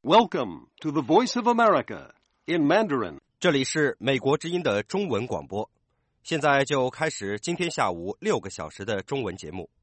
Welcome to the Voice of America in Mandarin. 这里是美国之音的中文广播，现在就开始今天下午6个小时的中文节目。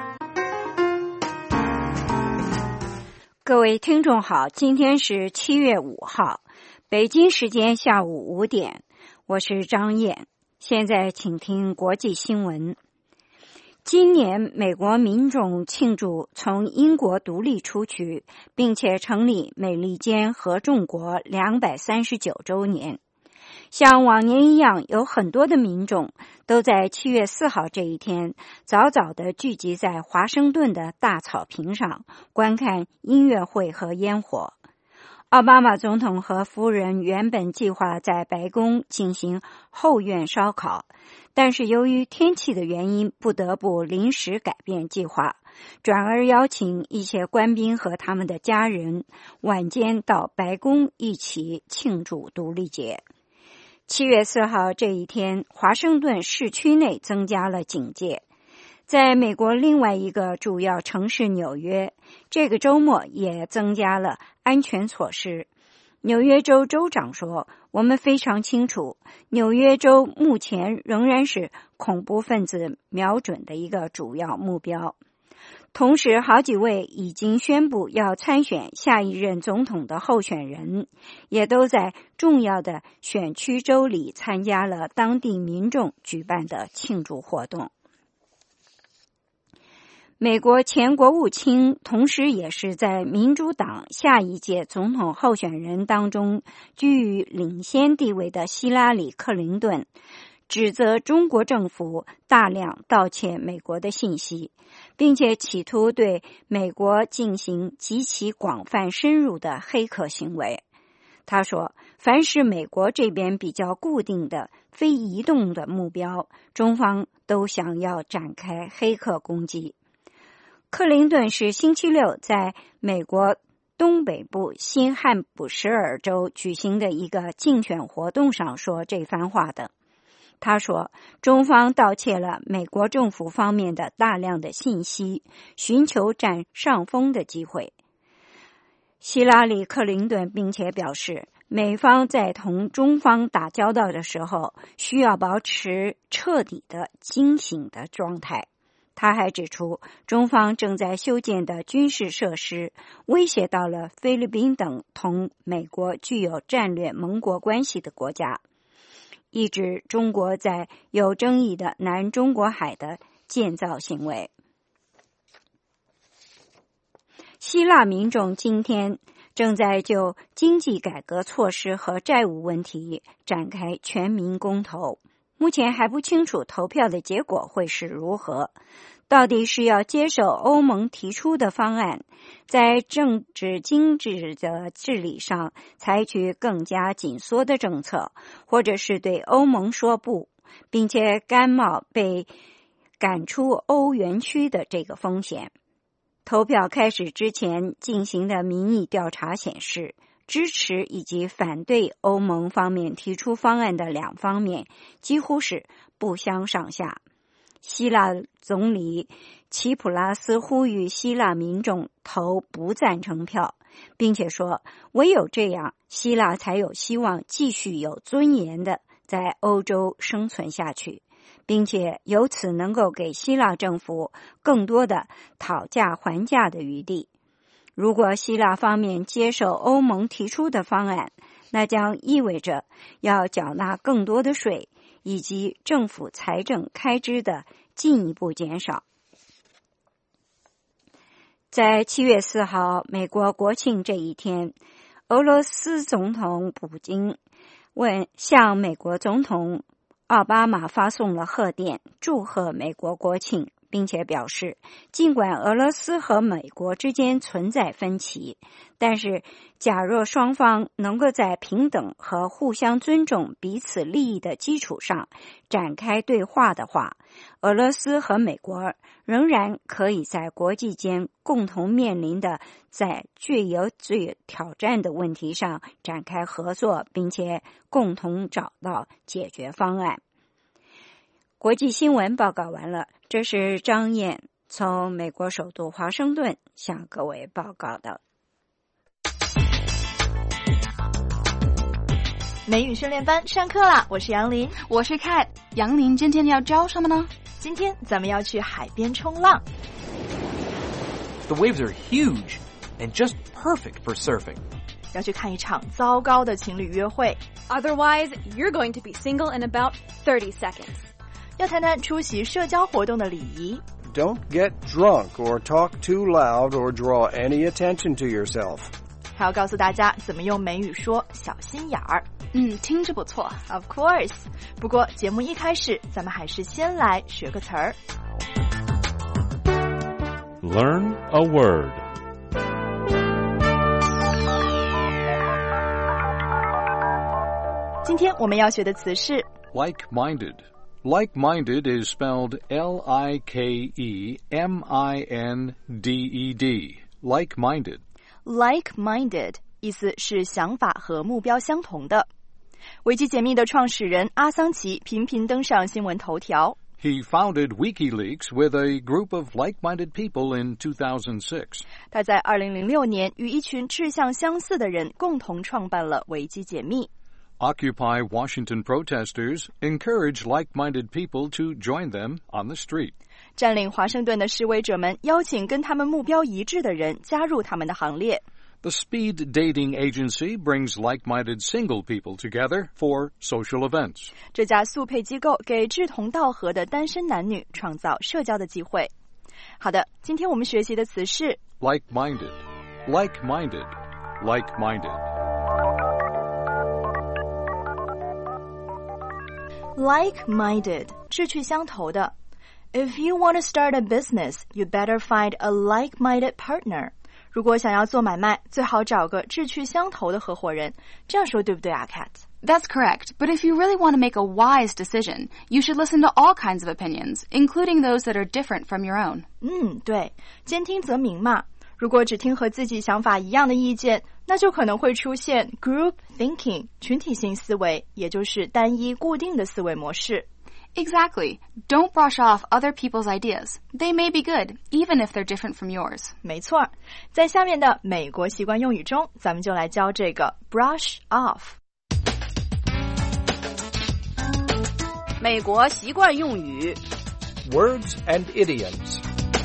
各位听众好，今天是7月5号，北京时间下午5点，我是张燕。现在请听国际新闻。今年美国民众庆祝从英国独立出去，并且成立美利坚合众国239周年。像往年一样，有很多的民众都在7月4号这一天早早地聚集在华盛顿的大草坪上，观看音乐会和烟火。奥巴马总统和夫人原本计划在白宫进行后院烧烤，但是由于天气的原因，不得不临时改变计划，转而邀请一些官兵和他们的家人晚间到白宫一起庆祝独立节。7月4号这一天，华盛顿市区内增加了警戒。在美国另外一个主要城市纽约，这个周末也增加了安全措施。纽约州州长说，我们非常清楚，纽约州目前仍然是恐怖分子瞄准的一个主要目标。同时，好几位已经宣布要参选下一任总统的候选人，也都在重要的选区州里参加了当地民众举办的庆祝活动。美国前国务卿，同时也是在民主党下一届总统候选人当中居于领先地位的希拉里·克林顿，指责中国政府大量盗窃美国的信息，并且企图对美国进行极其广泛深入的黑客行为。他说，凡是美国这边比较固定的非移动的目标，中方都想要展开黑客攻击。克林顿是星期六在美国东北部新罕布什尔州举行的一个竞选活动上说这番话的。他说，中方盗窃了美国政府方面的大量的信息，寻求占上风的机会。希拉里·克林顿并且表示，美方在同中方打交道的时候，需要保持彻底的警醒的状态。他还指出，中方正在修建的军事设施威胁到了菲律宾等同美国具有战略盟国关系的国家，抑制中国在有争议的南中国海的建造行为。希腊民众今天正在就经济改革措施和债务问题展开全民公投。目前还不清楚投票的结果会是如何，到底是要接受欧盟提出的方案，在政治经济的治理上采取更加紧缩的政策，或者是对欧盟说不，并且甘冒被赶出欧元区的这个风险。投票开始之前进行的民意调查显示，支持以及反对欧盟方面提出方案的两方面几乎是不相上下。希腊总理齐普拉斯呼吁希腊民众投不赞成票，并且说，唯有这样，希腊才有希望继续有尊严的在欧洲生存下去，并且由此能够给希腊政府更多的讨价还价的余地。如果希腊方面接受欧盟提出的方案，那将意味着要缴纳更多的税，以及政府财政开支的进一步减少。在7月4号美国国庆这一天，俄罗斯总统普京向美国总统奥巴马发送了贺电，祝贺美国国庆，并且表示，尽管俄罗斯和美国之间存在分歧，但是假若双方能够在平等和互相尊重彼此利益的基础上展开对话的话，俄罗斯和美国仍然可以在国际间共同面临的在具有挑战的问题上展开合作，并且共同找到解决方案。国际新闻报告完了，这是张燕从美国首都华盛顿向各位报告的。 美语训练班上课啦！我是杨林， 我是 Kat。杨林今天要教什么呢？ 今天咱们要去海边冲浪。 The waves are huge and just perfect for surfing. 要去看一场糟糕的情侣约会。 Otherwise, you're going to be single in about 30 seconds. 要谈谈出席社交活动的礼仪。 Don't get drunk or talk too loud or draw any attention to yourself. 还要告诉大家怎么用美语说小心眼儿。 听着不错。 Of course. 不过节目一开始，咱们还是先来学个词儿。 Learn a word. 今天我们要学的词是 Like-minded. Like-minded is spelled L-I-K-E-M-I-N-D-E-D. Like-minded. like-minded 意思是想法和目标相同的。维基解密的创始人阿桑奇频频登上新闻头条。 He founded WikiLeaks with a group of like-minded people in 2006. 他在2006年与一群志向相似的人共同创办了维基解密。 Occupy Washington protesters encourage like-minded people to join them on the street. 占领华盛顿的示威者们邀请跟他们目标一致的人加入他们的行列。 The speed dating agency brings like-minded single people together for social events. 这家速配机构给志同道合的单身男女创造社交的机会。好的，今天我们学习的词是 Like-minded. Like-minded. Like-minded. Like-minded 志趣相投的。If you want to start a business, you'd better find a like-minded partner. 如果想要做买卖，最好找个志趣相投的合伙人。这样说对不对啊 Kat? That's correct, but if you really want to make a wise decision, you should listen to all kinds of opinions, including those that are different from your own. 对，兼听则明嘛。如果只听和自己想法一样的意见，那就可能会出现 group thinking 群体性思维，也就是单一固定的思维模式。 Exactly. Don't brush off other people's ideas. They may be good, even if they're different from yours. 没错，在下面的美国习惯用语中，咱们就来教这个 brush off。 美国习惯用语 Words and idioms.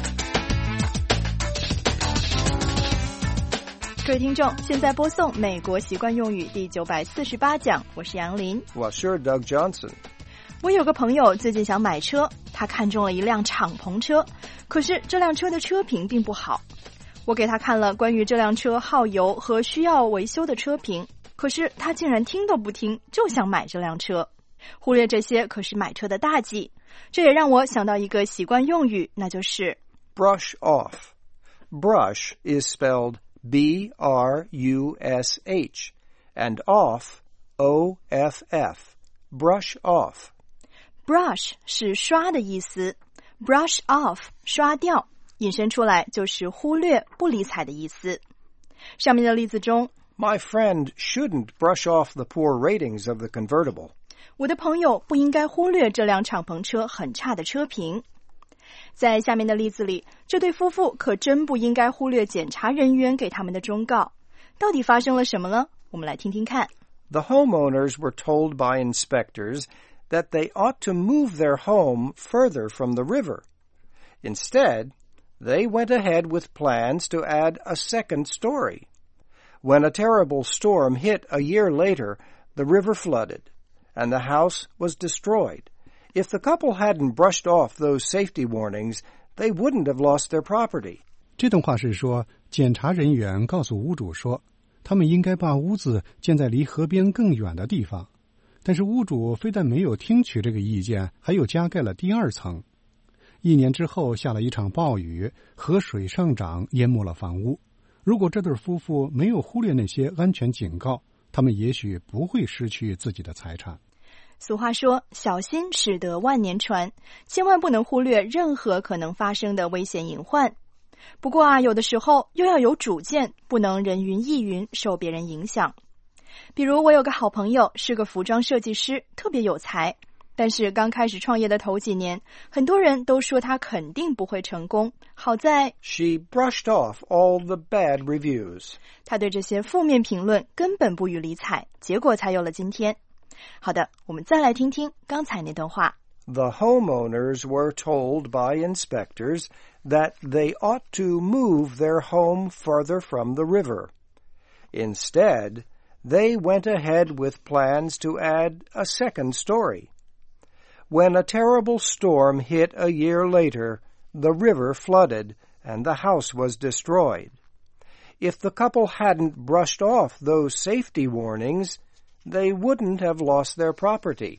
各位听众，现在播送美国习惯用语第948讲，我是杨林。 我是 Doug Johnson. 我有个朋友最近想买车，他看中了一辆敞篷车，可是这辆车的车评并不好。我给他看了关于这辆车耗油和需要维修的车评，可是他竟然听都不听，就想买这辆车。忽略这些可是买车的大忌，这也让我想到一个习惯用语，那就是 brush off. Brush is spelled B-R-U-S-H and off, O-F-F. Brush off. Brush 是刷的意思 ，brush off 刷掉，引申出来就是忽略、不理睬的意思。上面的例子中 My friend shouldn't brush off the poor ratings of the convertible. 我的朋友不应该忽略这辆敞篷车很差的车评。在下面的例子里，这对夫妇可真不应该忽略检查人员给他们的忠告。到底发生了什么呢？我们来听听看。 The homeowners were told by inspectors that they ought to move their home further from the river. Instead, they went ahead with plans to add a second story. When a terrible storm hit a year later, the river flooded, and the house was destroyed. If the couple hadn't brushed off those safety warnings, they wouldn't have lost their property. 这段话是说，检查人员告诉屋主说，他们应该把屋子建在离河边更远的地方。但是屋主非但没有听取这个意见，还又加盖了第二层。1年之后下了一场暴雨，河水上涨淹没了房屋。如果这对夫妇没有忽略那些安全警告，他们也许不会失去自己的财产。 俗话说，小心驶得万年船，千万不能忽略任何可能发生的危险隐患。不过有的时候又要有主见，不能人云亦云，受别人影响。比如我有个好朋友是个服装设计师，特别有才。 但是刚开始创业的头几年，很多人都说他肯定不会成功。好在 She brushed off all the bad reviews. 他对这些负面评论根本不予理睬，结果才有了今天。好的，我们再来听听刚才那段话。 The homeowners were told by inspectors that they ought to move their home further from the river. Instead, they went ahead with plans to add a second story. When a terrible storm hit a year later, the river flooded and the house was destroyed. If the couple hadn't brushed off those safety warnings, they wouldn't have lost their property.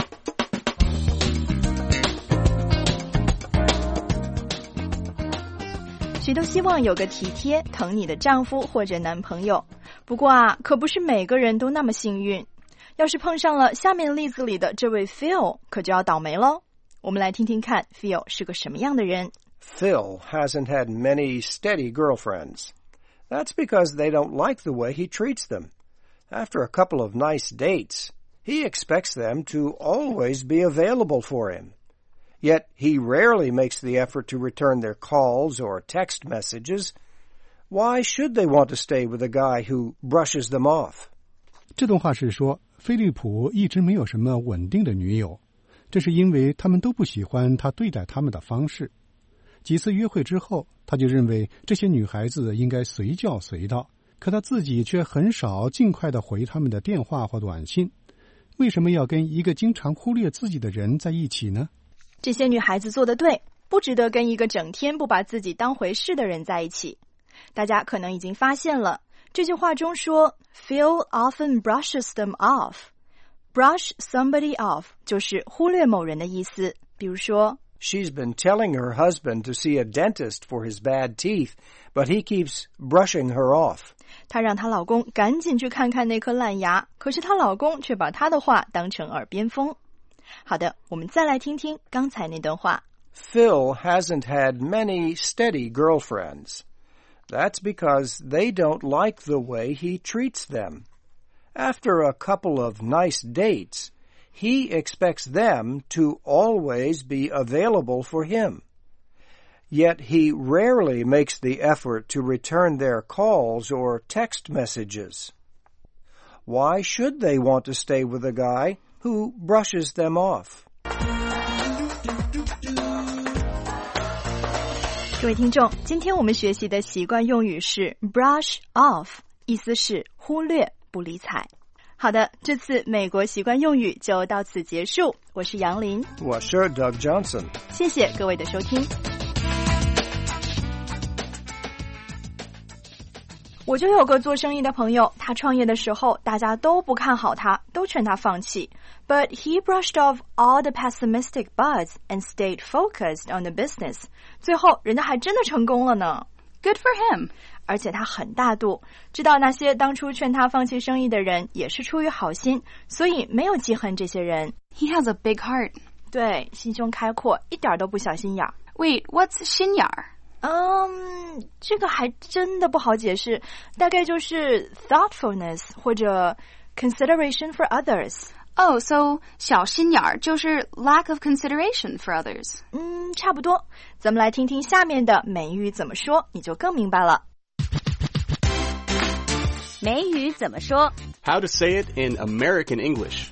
谁都希望有个体贴疼你的丈夫或者男朋友，不过可不是每个人都那么幸运。要是碰上了下面例子里的这位 Phil， 可就要倒霉咯。我们来听听看 Phil 是个什么样的人。 Phil hasn't had many steady girlfriends. That's because they don't like the way he treats them. After a couple of nice dates, he expects them to always be available for him. Yet he rarely makes the effort to return their calls or text messages. Why should they want to stay with a guy who brushes them off? 这段话是说，菲利普一直没有什么稳定的女友，这是因为他们都不喜欢他对待他们的方式。几次约会之后，他就认为这些女孩子应该随叫随到，可他自己却很少尽快地回他们的电话或短信。为什么要跟一个经常忽略自己的人在一起呢？ 这些女孩子做得对，不值得跟一个整天不把自己当回事的人在一起。大家可能已经发现了，这句话中说 Phil often brushes them off. Brush somebody off 就是忽略某人的意思。比如说 She's been telling her husband to see a dentist for his bad teeth, but he keeps brushing her off. 她让她老公赶紧去看看那颗烂牙，可是她老公却把她的话当成耳边风。好的，我们再来听听刚才那段话。 Phil hasn't had many steady girlfriends. That's because they don't like the way he treats them. After a couple of nice dates, he expects them to always be available for him. Yet he rarely makes the effort to return their calls or text messages. Why should they want to stay with a guy who brushes them off? 各位听众，今天我们学习的习惯用语是 brush off， 意思是忽略不理睬。好的，这次美国习惯用语就到此结束。我是杨林， 我是 Doug Johnson， 谢谢各位的收听。我就有个做生意的朋友，他创业的时候大家都不看好他，都劝他放弃。But he brushed off all the pessimistic buzz and stayed focused on the business. 最后人家还真的成功了呢。 Good for him. 而且他很大度，知道那些当初劝他放弃生意的人也是出于好心，所以没有记恨这些人。 He has a big heart. 对，心胸开阔，一点都不小心眼儿。 Wait, what's 心眼儿？ 这个还真的不好解释，大概就是 thoughtfulness 或者 consideration for others. Oh, so 小心眼儿就是 lack of consideration for others. 差不多。咱们来听听下面的美语怎么说，你就更明白了。 美语怎么说 How to say it in American English.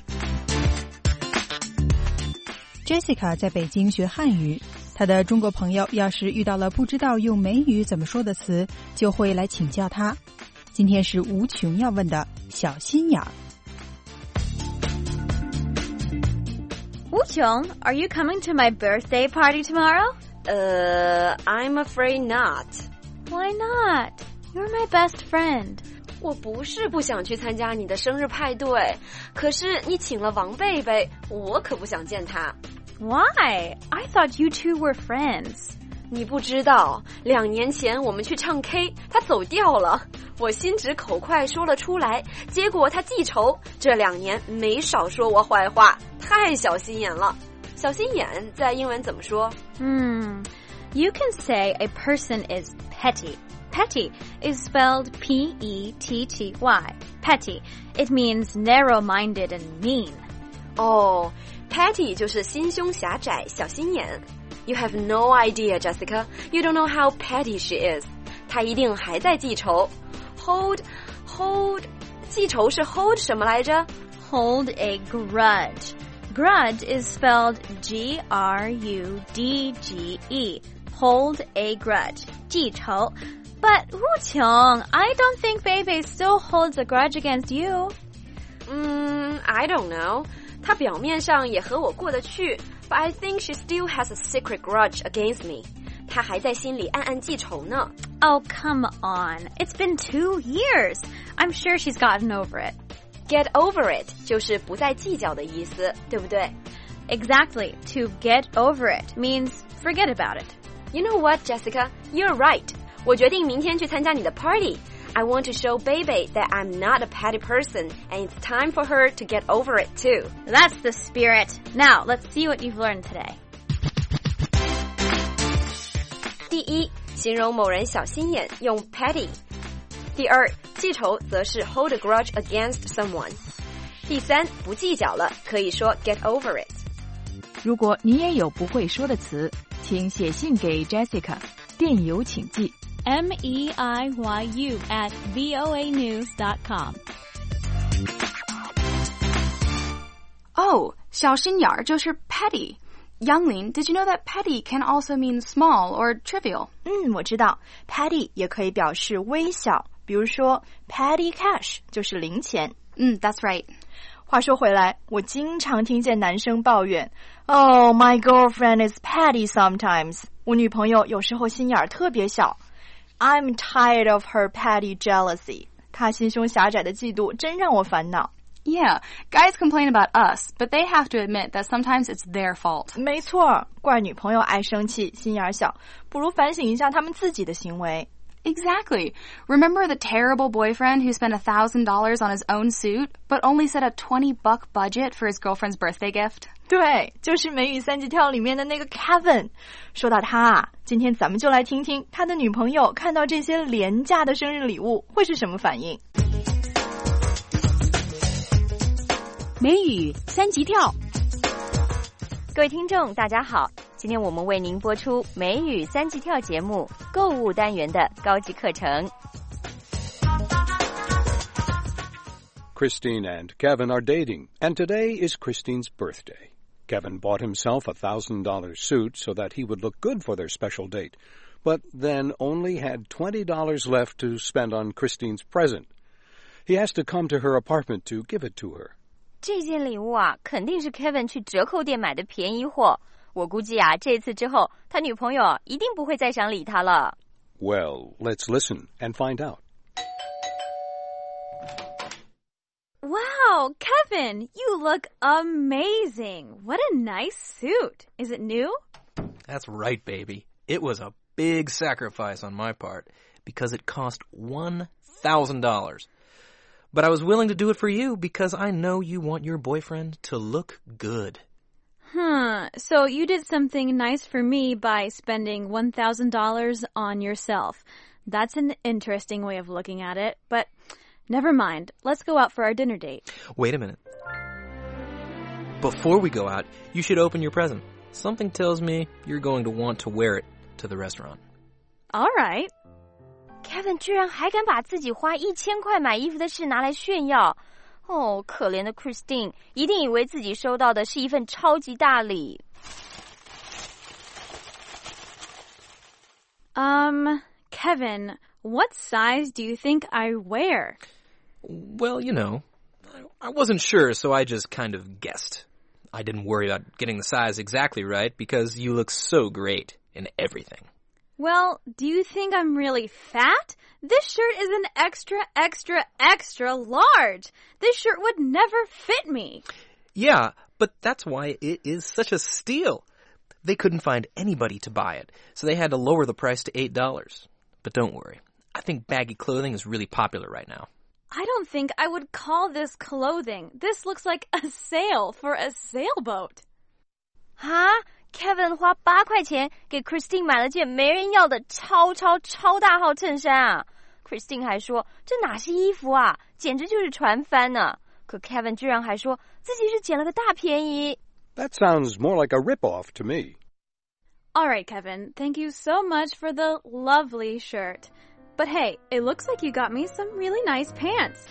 Jessica 在北京学汉语，她的中国朋友要是遇到了不知道用美语怎么说的词，就会来请教他。今天是无穷要问的小心眼儿。 吴琼, are you coming to my birthday party tomorrow? I'm afraid not. Why not? You're my best friend. 我不是不想去参加你的生日派对，可是你请了王贝贝，我可不想见他。 Why? I thought you two were friends. 你不知道，2年前我们去唱 K， 他走调了，我心直口快说了出来，结果他记仇，这2年没少说我坏话，太小心眼了。小心眼在英文怎么说 ？You can say a person is petty. Petty is spelled P-E-T-T-Y. Petty. It means narrow-minded and mean. 哦 Petty 就是心胸狭窄、小心眼。You have no idea, Jessica. You don't know how petty she is. 她一定还在记仇。Hold, 记仇是 hold 什么来着？ Hold a grudge. Grudge is spelled G-R-U-D-G-E. Hold a grudge. 记仇。But Wu Qiong, I don't think Beibei still holds a grudge against you. I don't know. 她表面上也和我过得去 but I think she still has a secret grudge against me. 她还在心里暗暗记仇呢。 Oh, come on. It's been 2 years. I'm sure she's gotten over it. Get over it 就是不再计较的意思，对不对？ Exactly. To get over it means forget about it. You know what, Jessica? You're right. 我决定明天去参加你的 party.I want to show Beibei that I'm not a petty person, and it's time for her to get over it too. That's the spirit. Now, let's see what you've learned today. 第一，形容某人小心眼，用 petty. 第二，记仇则是 hold a grudge against someone. 第三，不计较了，可以说 get over it. 如果你也有不会说的词，请写信给 Jessica， 电邮请寄 MEIYU@voanews.com. Oh, 小心眼儿就是 petty. Youngling, did you know that petty can also mean small or trivial? 我知道 petty 也可以表示微小，比如说 petty cash 就是零钱。 That's right. 话说回来，我经常听见男生抱怨 Oh, my girlfriend is petty sometimes. 我女朋友有时候心眼儿特别小。I'm tired of her petty jealousy. 她心胸狭窄的嫉妒真让我烦恼。 Yeah, guys complain about us, but they have to admit that sometimes it's their fault. 没错，怪女朋友爱生气，心眼小，不如反省一下他们自己的行为。 Exactly. Remember the terrible boyfriend who spent $1,000 on his own suit, but only set a $20 budget for his girlfriend's birthday gift? 对，就是美语三级跳里面的那个 Kevin。说到他啊，今天咱们就来听听他的女朋友看到这些廉价的生日礼物会是什么反应。 美语三级跳， 各位听众大家好，今天我们为您播出美语三级跳节目购物单元的高级课程。 Christine and Kevin are dating, and today is Christine's birthday. Kevin bought himself a $1,000 suit so that he would look good for their special date, but then only had $20 left to spend on Christine's present. He has to come to her apartment to give it to her. 这件礼物啊，肯定是 Kevin 去折扣店买的便宜货。我估计啊，这次之后，他女朋友一定不会再想理他了。 Well, let's listen and find out. Wow, Kevin, you look amazing. What a nice suit. Is it new? That's right, baby. It was a big sacrifice on my part because it cost $1,000. But I was willing to do it for you because I know you want your boyfriend to look good. So you did something nice for me by spending $1,000 on yourself. That's an interesting way of looking at it, but never mind. Let's go out for our dinner date. Wait a minute. Before we go out, you should open your present. Something tells me you're going to want to wear it to the restaurant. All right. Kevin 居然还敢把自己花1000块买衣服的事拿来炫耀。哦，可怜的 Christine 一定以为自己收到的是一份超级大礼。 Kevin, what size do you think I wear? Well, you know, I wasn't sure, so I just kind of guessed. I didn't worry about getting the size exactly right because you look so great in everything. Well, do you think I'm really fat? This shirt is an extra, extra, extra large. This shirt would never fit me. Yeah, but that's why it is such a steal. They couldn't find anybody to buy it, so they had to lower the price to $8. But don't worry. I think baggy clothing is really popular right now. I don't think I would call this clothing. This looks like a sail for a sailboat. 哈？Kevin 花8块钱给 Christine 买了件没人要的超大号衬衫啊 Christine 还说这哪是衣服啊，简直就是船帆呢。可 Kevin 居然还说自己是捡了个大便宜。 That sounds more like a rip-off to me. All right, Kevin, thank you so much for the lovely shirt. But hey, it looks like you got me some really nice pants.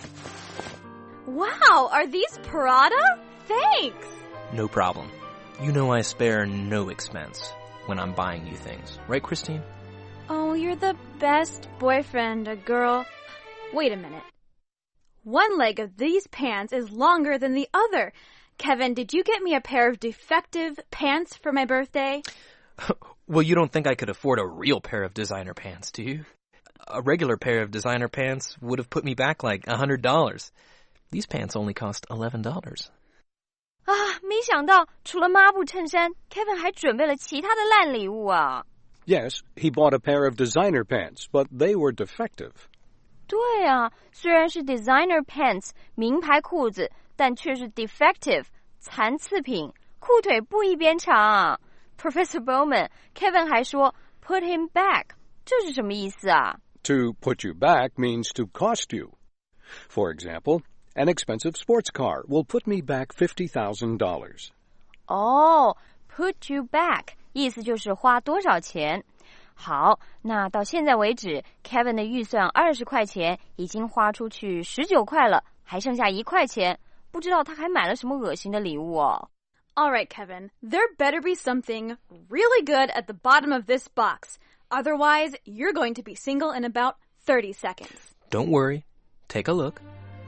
Wow, are these Prada? Thanks! No problem. You know I spare no expense when I'm buying you things. Right, Christine? Oh, you're the best boyfriend a girl... Wait a minute. One leg of these pants is longer than the other. Kevin, did you get me a pair of defective pants for my birthday? Well, you don't think I could afford a real pair of designer pants, do you? A regular pair of designer pants would have put me back like $100. These pants only cost $11. 啊，没想到除了抹布衬衫 ，Kevin 还准备了其他的烂礼物啊。 Yes, he bought a pair of designer pants, but they were defective. 对啊，虽然是 designer pants 名牌裤子，但却是 defective 残次品，裤腿不一边长。Professor Bowman, Kevin 还说 put him back， 这是什么意思啊？ To put you back means to cost you. For example, an expensive sports car will put me back $50,000. 哦 ，put you back 意思就是花多少钱。好，那到现在为止 ，Kevin 的预算20块钱已经花出去19块了，还剩下1块钱，不知道他还买了什么恶心的礼物哦。 All right, Kevin, there better be something really good at the bottom of this box. Otherwise, you're going to be single in about 30 seconds. Don't worry. Take a look.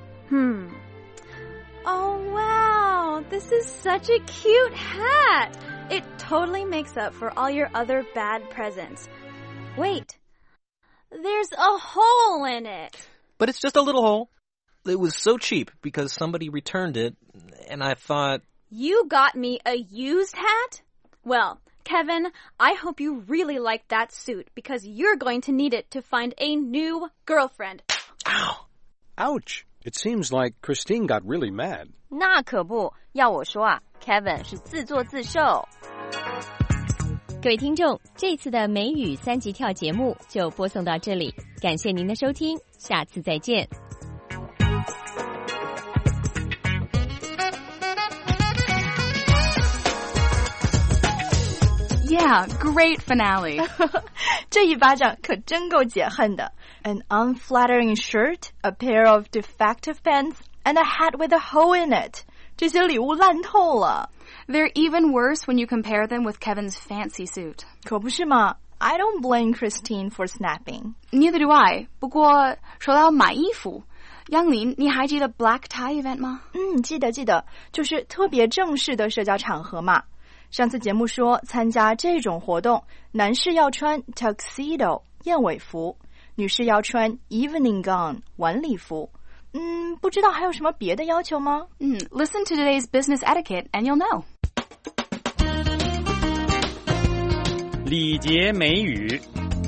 Oh, wow. This is such a cute hat. It totally makes up for all your other bad presents. Wait. There's a hole in it. But it's just a little hole. It was so cheap because somebody returned it, and I thought... You got me a used hat? Well, Kevin, I hope you really like that suit because you're going to need it to find a new girlfriend. Ow! Ouch! It seems like Christine got really mad. 那可不，要我说啊 ，Kevin 是自作自受。各位听众，这次的美语3级跳节目就播送到这里，感谢您的收听，下次再见。 Yeah, great finale. 这一巴掌可真够解恨的。An unflattering shirt, a pair of defective pants, and a hat with a hole in it. 这些礼物烂透了。 They're even worse when you compare them with Kevin's fancy suit. 可不是嘛 I don't blame Christine for snapping. Neither do I. 不过说到买衣服，央琳，你还记得 black tie event 吗？ 记得，就是特别正式的社交场合嘛。上次节目说，参加这种活动，男士要穿 tuxedo 燕尾服，女士要穿 evening gown 晚礼服。不知道还有什么别的要求吗 ？Listen to today's business etiquette and you'll know. 礼节美语。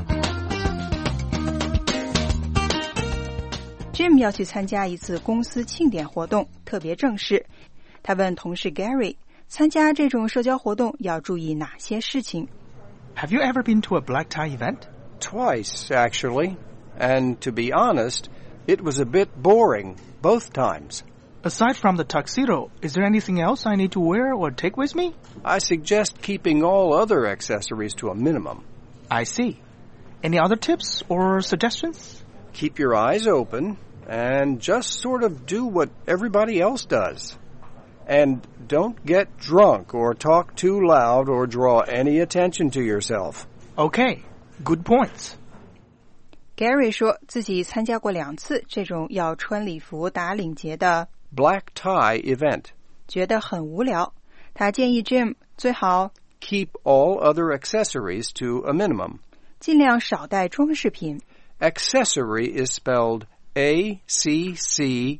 Jim 要去参加一次公司庆典活动，特别正式。他问同事 Gary， 参加这种社交活动要注意哪些事情 Have you ever been to a black tie event? Twice, actually. And to be honest, it was a bit boring, both times. Aside from the tuxedo, is there anything else I need to wear or take with me? I suggest keeping all other accessories to a minimum. I see. Any other tips or suggestions? Keep your eyes open and just sort of do what everybody else does. And don't get drunk or talk too loud or draw any attention to yourself. Okay, good points. Gary 说自己参加过2次这种要穿礼服打领结的 black tie event. 觉得很无聊。他建议 Jim 最好 keep all other accessories to a minimum. 尽量少带装饰品。 Accessory is spelled A-C-C-E-S-S-O-R-Y.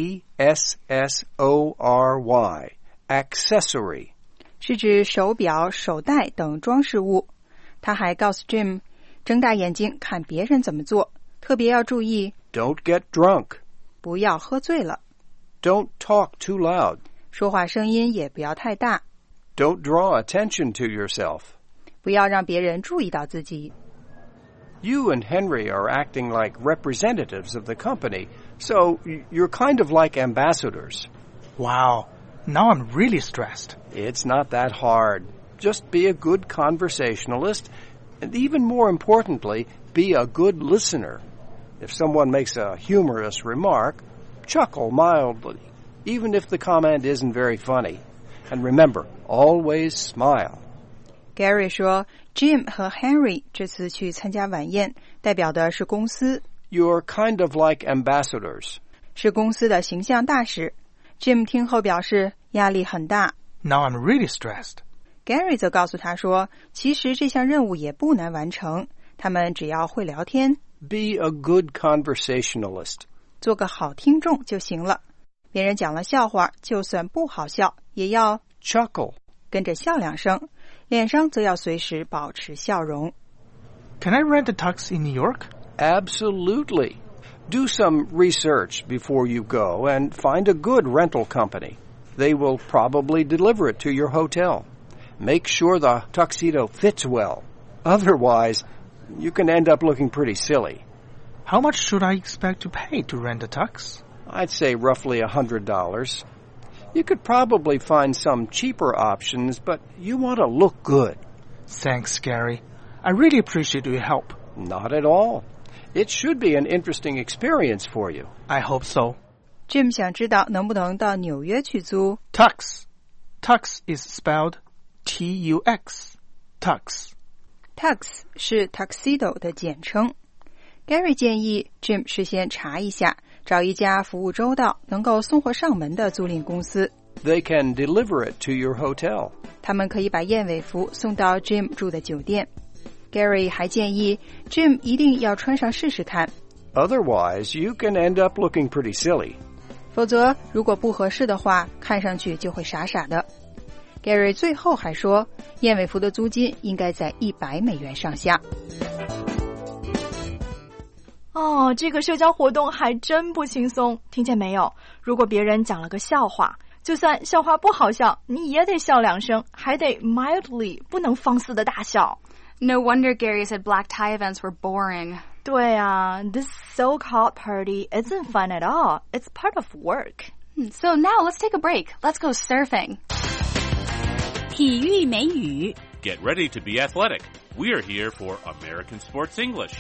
Accessory. 是指手表、手袋等装饰物。他还告诉 Jim 睁大眼睛看别人怎么做，特别要注意 Don't get drunk. 不要喝醉了。 Don't talk too loud. 说话声音也不要太大。 Don't draw attention to yourself. 不要让别人注意到自己。 You and Henry are acting like representatives of the company, so you're kind of like ambassadors. Wow, Now I'm really stressed. It's not that hard. Just be a good conversationalist, and even more importantly, be a good listener. If someone makes a humorous remark, chuckle mildly, even if the comment isn't very funny. And remember, always smile. Gary 说 Jim 和 Henry 这次去参加晚宴，代表的是公司。 You're kind of like ambassadors. 是公司的形象大使。Jim 听后表示压力很大。 Now I'm really stressed. Gary 则告诉他说，其实这项任务也不难完成，他们只要会聊天。 Be a good conversationalist. 做个好听众就行了。别人讲了笑话，就算不好笑，也要 chuckle， 跟着笑两声，脸上则要随时保持笑容。 Can I rent a tux in New York? Absolutely. Do some research before you go and find a good rental company. They will probably deliver it to your hotel. Make sure the tuxedo fits well. Otherwise, you can end up looking pretty silly. How much should I expect to pay to rent a tux? I'd say roughly $100. You could probably find some cheaper options, but you want to look good. Thanks, Gary. I really appreciate your help. Not at all. It should be an interesting experience for you. I hope so. Jim 想知道能不能到纽约去租 Tux. Tux is spelled T-U-X. Tux. Tux 是 tuxedo 的简称。Gary 建议 Jim 事先查一下，找一家服务周到、能够送货上门的租赁公司。 They can deliver it to your hotel. 他们可以把燕尾服送到 Jim 住的酒店。Gary 还建议 Jim 一定要穿上试试看。 Otherwise, you can end up looking pretty silly. 否则，如果不合适的话，看上去就会傻傻的。Gary 最后还说，燕尾服的租金应该在$100上下。 哦，这个社交活动还真不轻松，听见没有？如果别人讲了个笑话，就算笑话不好笑，你也得笑两声，还得 mildly， 不能放肆的大笑。 No wonder Gary said black tie events were boring. 对啊 this so-called party isn't fun at all. It's part of work. So now let's take a break. Let's go surfing. 体育美语 Get ready to be athletic. We are here for American Sports English.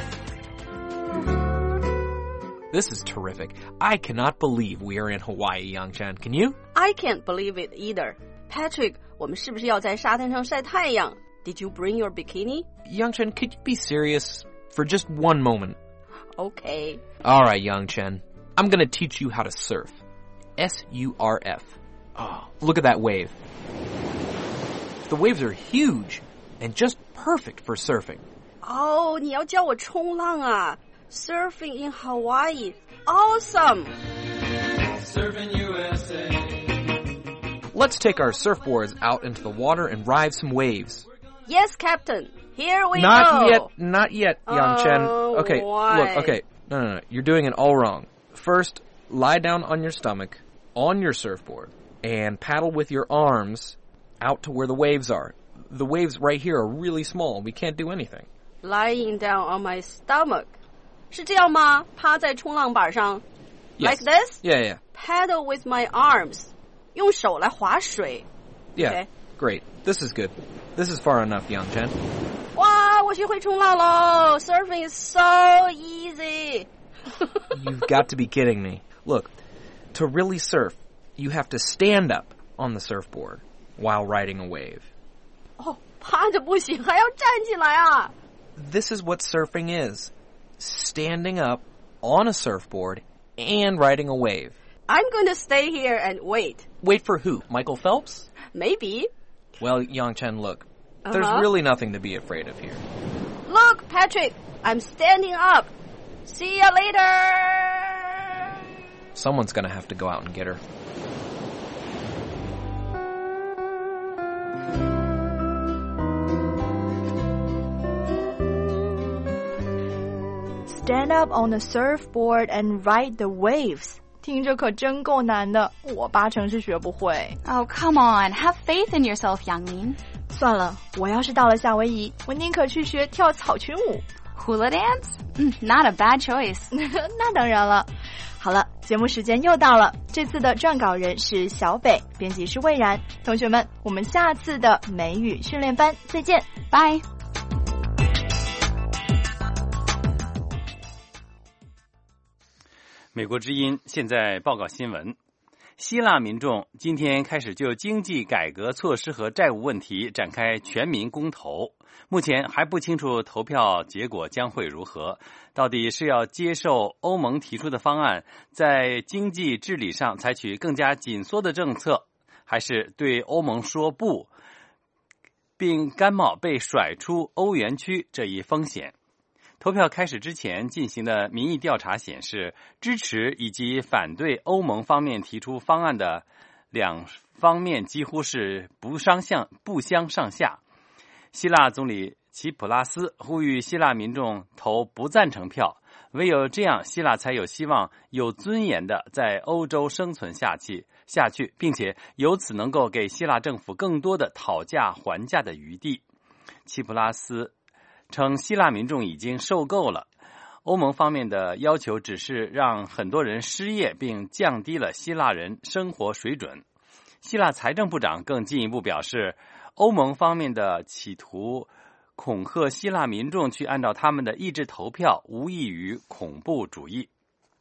This is terrific. I cannot believe we are in Hawaii, Yang-Chen. Can you? I can't believe it either. Patrick, 我们是不是要在沙滩上晒太阳？Did you bring your bikini? Yang-Chen, could you be serious for just one moment? Okay. All right, Yang-Chen. I'm going to teach you how to surf. S-U-R-F. Oh, look at that wave. The waves are huge and just perfect for surfing. Oh, 你要教我冲浪啊 Surfing in Hawaii. Awesome. Surfing USA. Let's take our surfboards out into the water and ride some waves. Yes, Captain. Here we go. Not yet, Yang-Chen. Okay, why? Look, okay. No. You're doing it all wrong. First, lie down on your stomach, on your surfboard, and paddle with your arms out to where the waves are. The waves right here are really small. We can't do anything. Lying down on my stomach. 是这样吗？趴在冲浪板上 Yes. Like this? Yeah. Paddle with my arms. 用手来划水 Yeah, Okay. Great. This is good. This is far enough, Yang-Chen. 哇，我学会冲浪喽 Surfing is so easy. You've got to be kidding me. Look, to really surf, you have to stand up on the surfboard while riding a wave. 哦，趴着不行，还要站起来啊 This is what surfing is. Standing up on a surfboard and riding a wave. I'm going to stay here and wait. Wait for who? Michael Phelps? Maybe. Well, Yang-Chen, look. There's really nothing to be afraid of here. Look, Patrick, I'm standing up. See ya later. Someone's gonna have to go out and get her. Stand up on the surfboard and ride the waves. 听着可真够难的，我8成是学不会。 Oh, come on. Have faith in yourself, Yang-Min. 算了，我要是到了夏威夷，我宁可去学跳草裙舞。 Hula dance? Not a bad choice. 那当然了。好了，节目时间又到了。这次的撰稿人是小北，编辑是魏然。同学们，我们下次的美语训练班再见， 拜。 美国之音现在报告新闻：希腊民众今天开始就经济改革措施和债务问题展开全民公投。目前还不清楚投票结果将会如何，到底是要接受欧盟提出的方案，在经济治理上采取更加紧缩的政策，还是对欧盟说不，并甘冒被甩出欧元区这一风险。投票开始之前进行的民意调查显示，支持以及反对欧盟方面提出方案的两方面几乎是不相上下。希腊总理齐普拉斯呼吁希腊民众投不赞成票，唯有这样希腊才有希望有尊严的在欧洲生存下去，并且由此能够给希腊政府更多的讨价还价的余地。齐普拉斯称希腊民众已经受够了，欧盟方面的要求只是让很多人失业，并降低了希腊人生活水准。希腊财政部长更进一步表示，欧盟方面的企图恐吓希腊民众去按照他们的意志投票，无异于恐怖主义。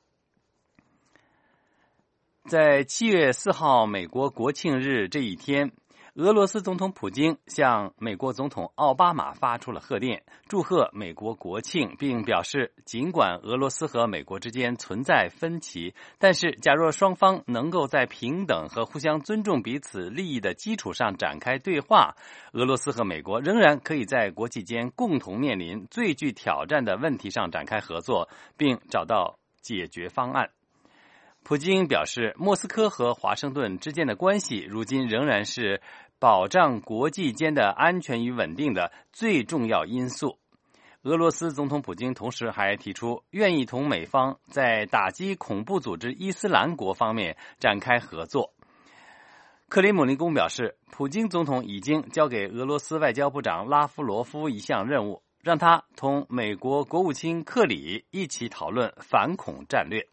在7月4号美国国庆日这一天，俄罗斯总统普京向美国总统奥巴马发出了贺电，祝贺美国国庆，并表示尽管俄罗斯和美国之间存在分歧，但是假若双方能够在平等和互相尊重彼此利益的基础上展开对话，俄罗斯和美国仍然可以在国际间共同面临最具挑战的问题上展开合作，并找到解决方案。普京表示，莫斯科和华盛顿之间的关系如今仍然是保障国际间的安全与稳定的最重要因素。俄罗斯总统普京同时还提出，愿意同美方在打击恐怖组织伊斯兰国方面展开合作。克里姆林宫表示，普京总统已经交给俄罗斯外交部长拉夫罗夫一项任务，让他同美国国务卿克里一起讨论反恐战略。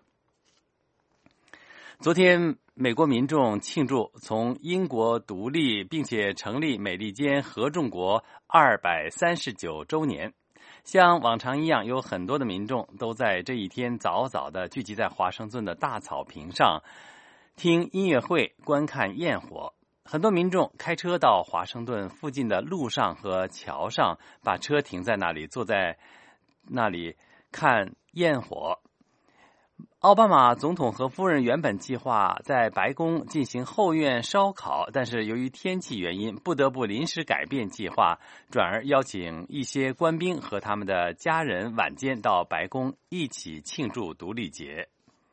昨天，美国民众庆祝从英国独立并且成立美利坚合众国239周年。像往常一样，有很多的民众都在这一天早早地聚集在华盛顿的大草坪上，听音乐会、观看焰火。很多民众开车到华盛顿附近的路上和桥上，把车停在那里，坐在那里看焰火。奥巴马总统和夫人原本计划在白宫进行后院烧烤，但是由于天气原因，不得不临时改变计划，转而邀请一些官兵和他们的家人晚间到白宫一起庆祝独立节。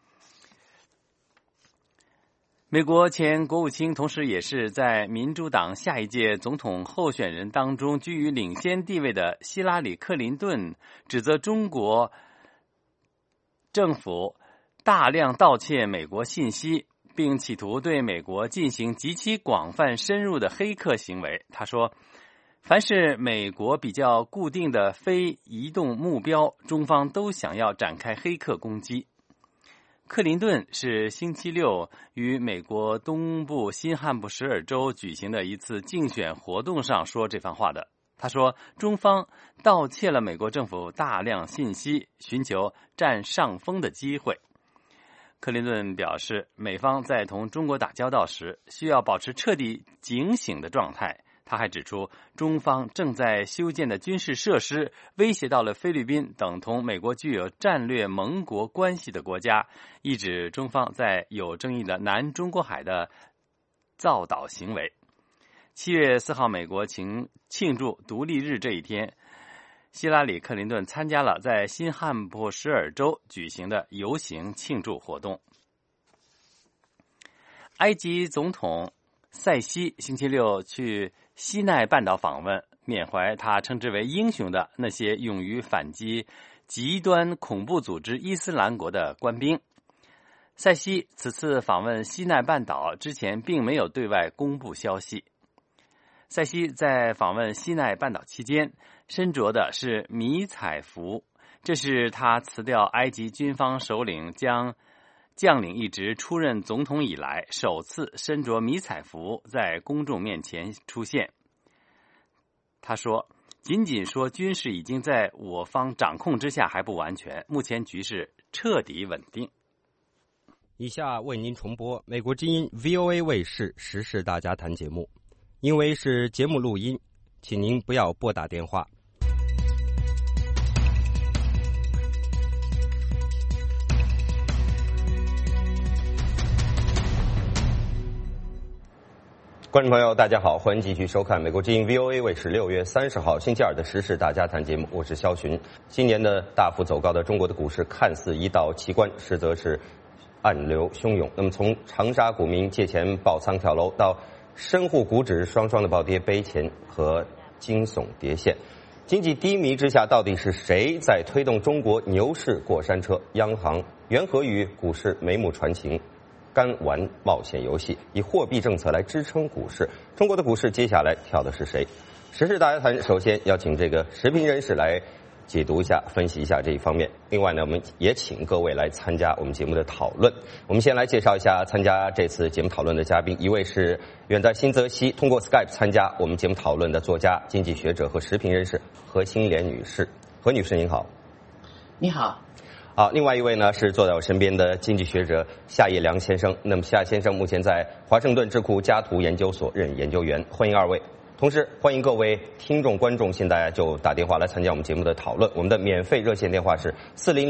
美国前国务卿，同时也是在民主党下一届总统候选人当中居于领先地位的希拉里·克林顿，指责中国政府大量盗窃美国信息，并企图对美国进行极其广泛深入的黑客行为。他说，凡是美国比较固定的非移动目标，中方都想要展开黑客攻击。克林顿是星期六于美国东部新罕布什尔州举行的一次竞选活动上说这番话的。他说，中方盗窃了美国政府大量信息，寻求占上风的机会。克林顿表示，美方在同中国打交道时需要保持彻底警醒的状态。他还指出，中方正在修建的军事设施威胁到了菲律宾等同美国具有战略盟国关系的国家，意指中方在有争议的南中国海的造岛行为。7月4号，美国庆祝独立日这一天，希拉里·克林顿参加了在新罕布什尔州举行的游行庆祝活动。埃及总统塞西星期六去西奈半岛访问，缅怀他称之为英雄的那些勇于反击极端恐怖组织伊斯兰国的官兵。塞西此次访问西奈半岛之前并没有对外公布消息。 塞西在访问西奈半岛期间，身着的是迷彩服，这是他辞掉埃及军方首领将将领一职出任总统以来首次身着迷彩服在公众面前出现。他说，仅仅说军事已经在我方掌控之下还不完全，目前局势彻底稳定。 以下为您重播美国之音 VOA 卫视时事大家谈节目，因为是节目录音，请您不要拨打电话。观众朋友大家好，欢迎继续收看美国之音 VOA 卫视6月30号星期二的时事大家谈节目，我是肖群。今年的大幅走高的中国的股市看似一道奇观，实则是暗流汹涌。那么从长沙股民借钱爆仓跳楼，到深沪股指双双的暴跌悲钱和惊悚跌现，经济低迷之下，到底是谁在推动中国牛市过山车？央行缘何与股市眉目传情，干玩冒险游戏，以货币政策来支撑股市？中国的股市接下来跳的是谁？时事大家谈首先要请这个时评人士来解读一下、分析一下这一方面。另外呢，我们也请各位来参加我们节目的讨论。我们先来介绍一下参加这次节目讨论的嘉宾，一位是远在新泽西通过 Skype 参加我们节目讨论的作家、经济学者和时评人士何新莲女士。何女士您好。 你好。 好，另外一位呢是坐在我身边的经济学者夏业良先生。那么夏先生目前在华盛顿智库加图研究所任研究员。欢迎二位。同时欢迎各位听众观众现在就打电话来参加我们节目的讨论。我们的免费热线电话是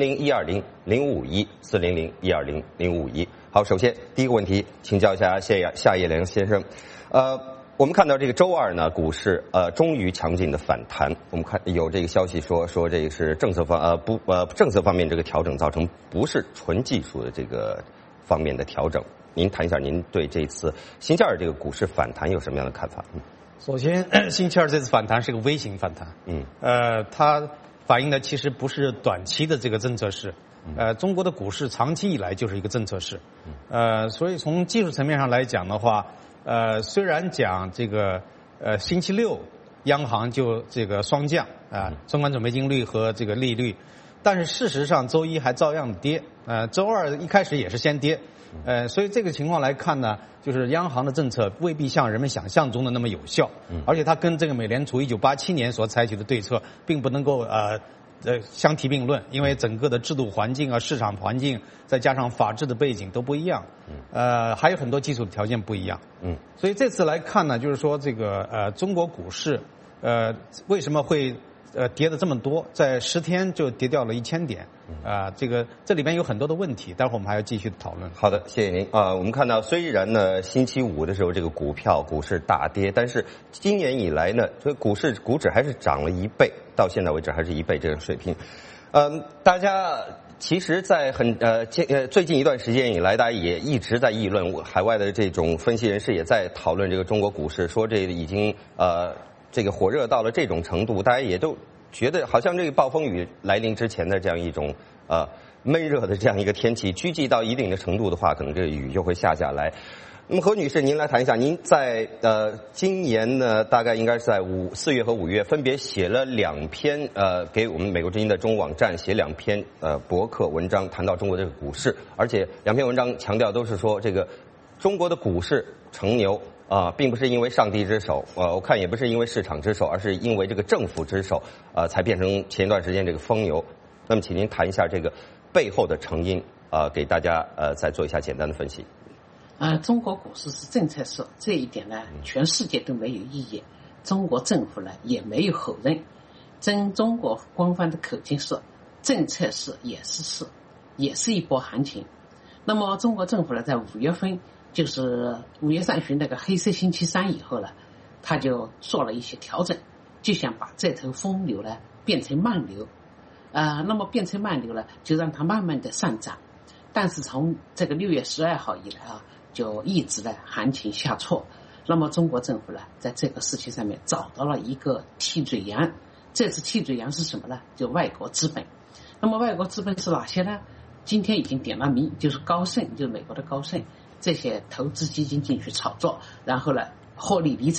400-120-0551 400-120-0551。好，首先第一个问题请教一下夏业良先生。我们看到这个周二呢，股市终于强劲的反弹。我们看有这个消息说这个是政策方面这个调整造成，不是纯技术的这个方面的调整。您谈一下您对这次星期二这个股市反弹有什么样的看法？ 首先，星期二这次反弹是个微型反弹。它反映的其实不是短期的这个政策市。中国的股市长期以来就是一个政策市。所以从技术层面上来讲的话，虽然讲这个星期六央行就这个双降中管准备金率和这个利率，但是事实上周一还照样跌。周二一开始也是先跌。所以这个情况来看呢，就是央行的政策未必像人们想象中的那么有效，而且它跟这个美联储1987年所采取的对策并不能够相提并论，因为整个的制度环境市场环境再加上法治的背景都不一样，还有很多基础条件不一样，所以这次来看呢，就是说这个中国股市为什么会跌的这么多，在10天就跌掉了1000点，这里边有很多的问题，待会儿我们还要继续讨论。 好的，谢谢您。我们看到虽然呢星期五的时候这个股市大跌，但是今年以来呢，这股指还是涨了1倍，到现在为止还是1倍这个水平。大家其实在最近一段时间以来，大家也一直在议论，海外的这种分析人士也在讨论这个中国股市，说这已经这个火热到了这种程度，大家也都觉得好像这个暴风雨来临之前的这样一种闷热的这样一个天气，聚集到一定的程度的话，可能这个雨就会下来。那么何女士，您来谈一下，您在今年呢，大概应该是在4月和5月分别写了2篇给我们美国之音的中文网站写2篇博客文章，谈到中国这个股市，而且2篇文章强调都是说这个中国的股市成牛并不是因为上帝之手，我看也不是因为市场之手，而是因为这个政府之手才变成前一段时间这个疯牛。那么请您谈一下这个背后的成因给大家再做一下简单的分析。 中国股市是政策市，这一点呢全世界都没有异议，中国政府呢也没有否认。中国官方的口径是政策市也是市，也是一波行情。那么中国政府呢在5月份，就是5月上旬那个黑色星期三以后呢，他就做了一些调整，就想把这头疯牛呢变成慢牛，那么变成慢牛呢，就让它慢慢的上涨。但是从这个6月12号以来就一直呢行情下挫。那么中国政府呢，在这个事情上面找到了一个替罪羊。这次替罪羊是什么呢？就外国资本。那么外国资本是哪些呢？今天已经点了名，就是高盛，就是美国的高盛，这些投资基金进去炒作，然后呢获利离场。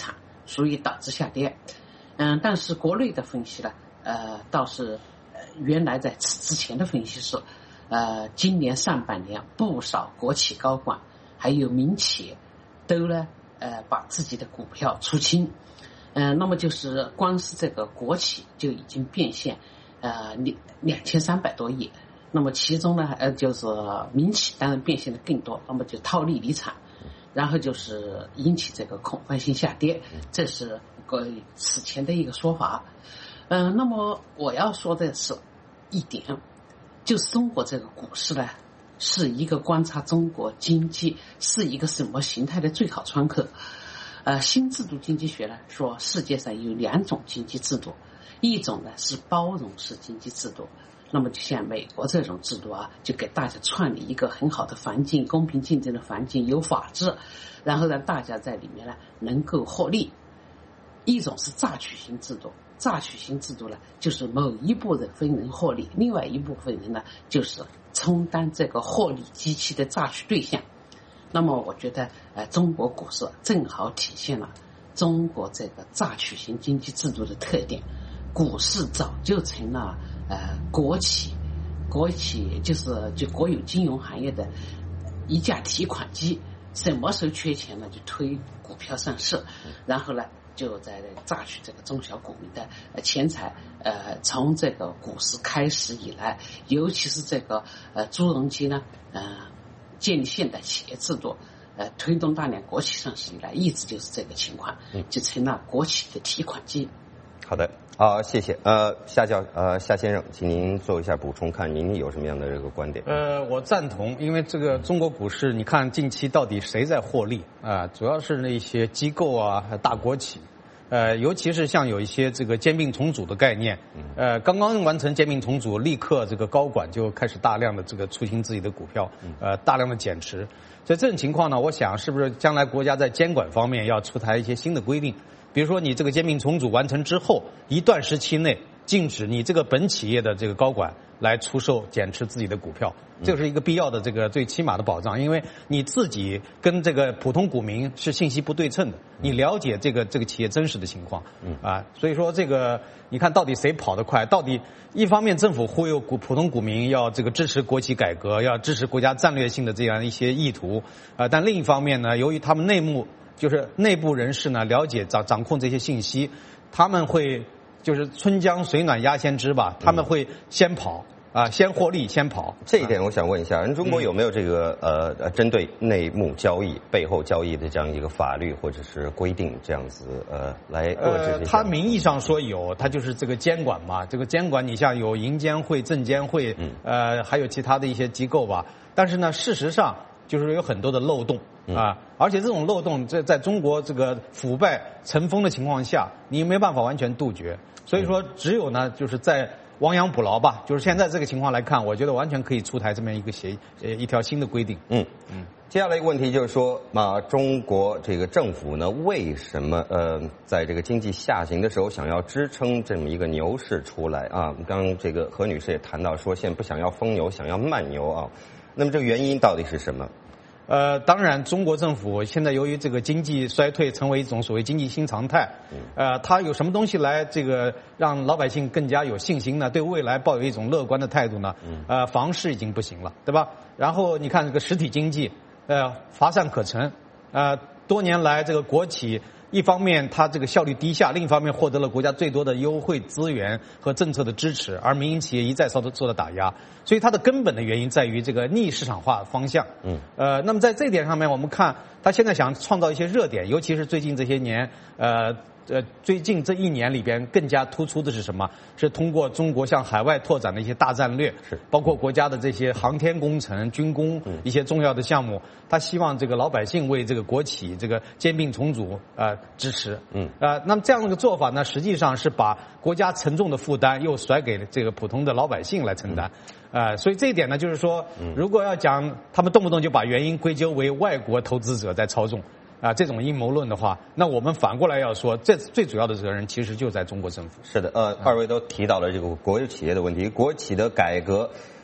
所以导致下跌。但是国内的分析呢，倒是原来在此之前的分析是，今年上半年不少国企高管还有民企都呢把自己的股票出清。那么就是光是这个国企就已经变现2300多亿，那么其中呢就是民企当然变现的更多，那么就套利离场，然后就是引起这个恐慌性下跌，这是此前的一个说法。那么我要说的是一点，就是中国这个股市呢是一个观察中国经济是一个什么形态的最好窗口。新制度经济学呢说世界上有2种经济制度，一种呢是包容式经济制度，那么就像美国这种制度啊，就给大家创立一个很好的环境，公平竞争的环境，有法治，然后让大家在里面呢能够获利。一种是榨取型制度，榨取型制度呢就是某一部分人获利，另外一部分人呢就是充当这个获利机器的榨取对象。那么我觉得中国股市正好体现了中国这个榨取型经济制度的特点。股市早就成了国企就国有金融行业的一架提款机，什么时候缺钱呢就推股票上市，然后呢就在榨取这个中小股民的钱财。从这个股市开始以来，尤其是这个朱镕基呢建立现代企业制度，推动大量国企上市以来，一直就是这个情况，就成了国企的提款机。 好的，谢谢。夏先生，请您做一下补充，看您有什么样的这个观点？ 我赞同，因为这个中国股市，你看近期到底谁在获利啊？主要是那些机构啊、大国企。尤其是像有一些这个兼并重组的概念，刚刚完成兼并重组，立刻这个高管就开始大量的这个出清自己的股票，大量的减持。所以这种情况呢，我想是不是将来国家在监管方面要出台一些新的规定，比如说你这个兼并重组完成之后，一段时期内禁止你这个本企业的这个高管来出售减持自己的股票，这是一个必要的这个最起码的保障，因为你自己跟这个普通股民是信息不对称的，你了解这个企业真实的情况，所以说这个你看到底谁跑得快？到底一方面政府忽悠普通股民要这个支持国企改革，要支持国家战略性的这样一些意图，但另一方面呢，由于他们内部人士呢了解掌控这些信息，他们会就是春江水暖鸭先知吧，他们会先跑。先获利先跑， 这一点我想问一下，中国有没有这个针对内幕交易、背后交易的这样一个法律或者是规定，这样子来遏制这些？ 它名义上说有，它就是这个监管嘛。这个监管，你像有银监会、证监会，还有其他的一些机构吧。但是呢，事实上就是有很多的漏洞而且这种漏洞在中国这个腐败尘封的情况下，你没办法完全杜绝。所以说，只有呢，就是在亡羊补牢吧，就是现在这个情况来看，我觉得完全可以出台这么一条新的规定。 接下来一个问题就是说，中国这个政府呢，为什么在这个经济下行的时候想要支撑这么一个牛市出来啊？刚这个何女士也谈到说，现在不想要疯牛，想要慢牛啊。那么这个原因到底是什么？ 当然，中国政府现在由于这个经济衰退成为一种所谓经济新常态，它有什么东西来这个让老百姓更加有信心呢？对未来抱有一种乐观的态度呢？房市已经不行了，对吧？然后你看这个实体经济，乏善可陈，多年来这个国企一方面它这个效率低下，另一方面获得了国家最多的优惠资源和政策的支持，而民营企业一再受到打压，所以它的根本的原因在于这个逆市场化方向。那么在这一点上面，我们看它现在想创造一些热点，尤其是最近这些年，最近这一年里边更加突出的是什么？是通过中国向海外拓展的一些大战略，包括国家的这些航天工程、军工一些重要的项目，他希望这个老百姓为这个国企这个兼并重组支持。那么这样的一个做法呢，实际上是把国家沉重的负担又甩给这个普通的老百姓来承担。所以这一点呢，就是说，如果要讲他们动不动就把原因归咎为外国投资者在操纵。这种阴谋论的话，那我们反过来要说，这最主要的责任其实就在中国政府。 是的，二位都提到了这个国有企业的问题，国企的改革，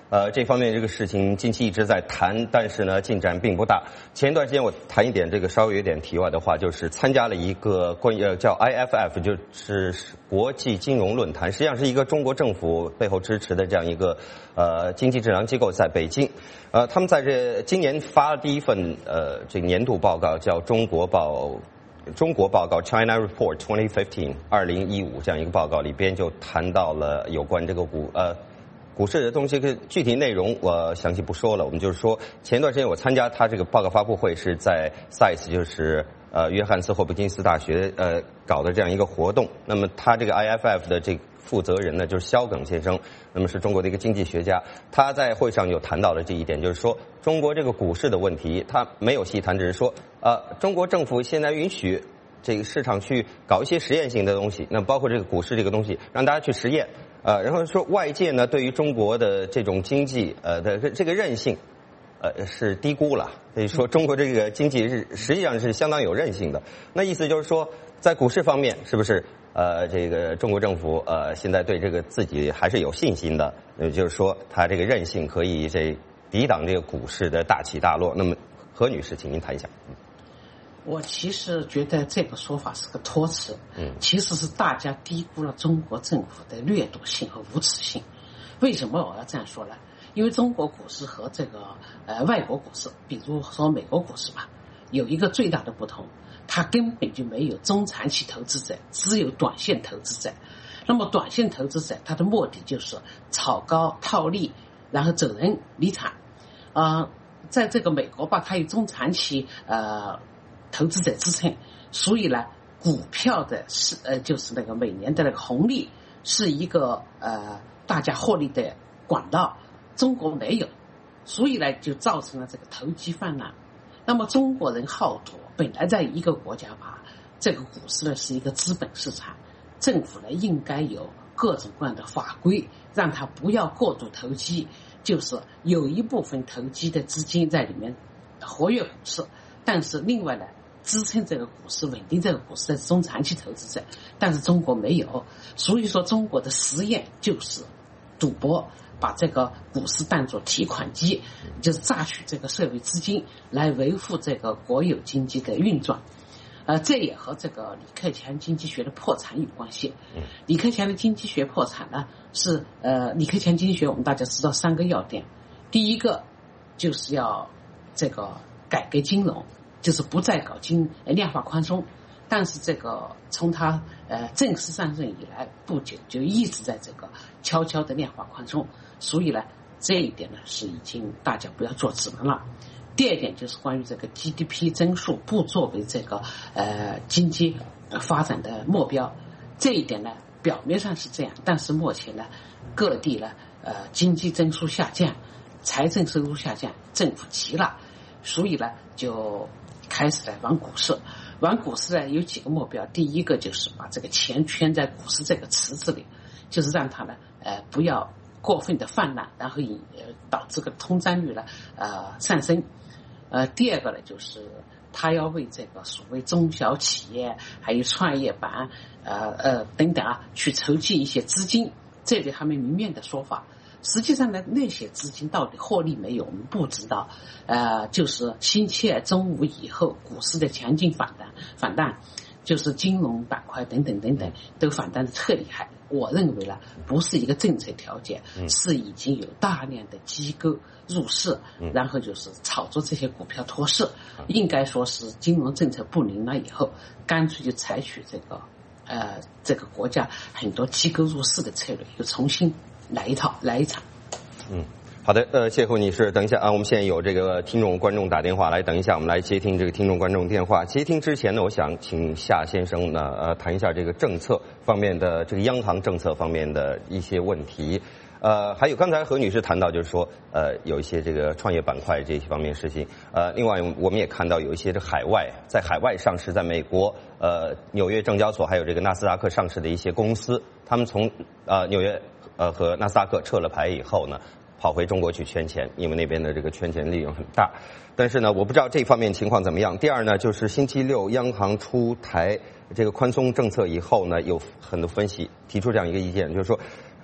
这方面这个事情近期一直在谈，但是呢进展并不大。前一段时间我谈一点这个稍微有点题外的话，就是参加了一个关于叫 IFF， 就是国际金融论坛，实际上是一个中国政府背后支持的这样一个经济质量机构，在北京。他们在今年发第一份这个年度报告，叫中国报告 China Report 2015 2015这样一个报告，里边就谈到了有关这个股市的东西，具体内容我详细不说了。我们就是说，前一段时间我参加他这个报告发布会，是在 SAIS， 就是约翰斯霍普金斯大学搞的这样一个活动。那么他这个 IFF 的这个负责人呢，就是萧耿先生，那么是中国的一个经济学家。他在会上有谈到了这一点，就是说中国这个股市的问题，他没有细谈，只是说中国政府现在允许这个市场去搞一些实验性的东西，那包括这个股市这个东西，让大家去实验。然后说外界呢对于中国的这种经济的这个韧性是低估了，所以说中国这个经济实际上是相当有韧性的。那意思就是说，在股市方面，是不是这个中国政府现在对这个自己还是有信心的？就是说，它这个韧性可以抵挡这个股市的大起大落。那么，何女士，请您谈一下。 我其实觉得这个说法是个托词，其实是大家低估了中国政府的掠夺性和无耻性。为什么我要这样说呢？因为中国股市和这个外国股市，比如说美国股市吧，有一个最大的不同，它根本就没有中长期投资者，只有短线投资者。那么短线投资者他的目的就是炒高套利，然后走人离场。在这个美国吧，它有中长期投资者支撑，所以呢，股票的就是那个每年的那个红利是一个大家获利的管道，中国没有，所以呢就造成了这个投机泛滥。那么中国人好赌，本来在一个国家吧，这个股市呢是一个资本市场，政府呢应该有各种各样的法规，让它不要过度投机，就是有一部分投机的资金在里面活跃股市，但是另外呢，支撑这个股市、稳定这个股市的中长期投资者，但是中国没有，所以说中国的实验就是赌博，把这个股市当作提款机，就是榨取这个社会资金来维护这个国有经济的运转。这也和这个李克强经济学的破产有关系。李克强的经济学破产呢，是李克强经济学我们大家知道3个要点，第一个就是要这个改革金融，就是不再搞量化宽松，但是这个从他正式上任以来不久就一直在这个悄悄的量化宽松，所以呢这一点呢是已经大家不要做指纹了。第二点就是关于这个 GDP 增速不作为这个经济发展的目标，这一点呢表面上是这样，但是目前呢各地呢经济增速下降，财政收入下降，政府急了，所以呢就开始来玩股市。玩股市呢有几个目标，第一个就是把这个钱圈在股市这个池子里，就是让它呢不要过分的泛滥，然后导致个通胀率呢上升。第二个呢就是他要为这个所谓中小企业还有创业板等等去筹集一些资金，这里他们明面的说法，实际上呢那些资金到底获利没有我们不知道。就是星期二中午以后股市的强劲反弹，就是金融板块等等都反弹的特厉害。我认为呢不是一个政策条件，是已经有大量的机构入市，然后就是炒作这些股票脱市，应该说是金融政策不灵了以后，干脆就采取这个国家很多机构入市的策略，又重新来一场。 好的，谢胡女士，等一下我们现在有这个听众观众打电话来，等一下我们来接听这个听众观众电话。接听之前呢，我想请夏先生呢谈一下这个政策方面的这个央行政策方面的一些问题。还有刚才何女士谈到就是说有一些这个创业板块这些方面事情。另外我们也看到有一些在海外上市，在美国纽约证交所还有这个纳斯达克上市的一些公司，他们从纽约和纳斯达克撤了牌以后呢，跑回中国去圈钱，因为那边的这个圈钱利润很大。但是呢，我不知道这方面情况怎么样。第二呢，就是星期六央行出台这个宽松政策以后呢，有很多分析提出这样一个意见，就是说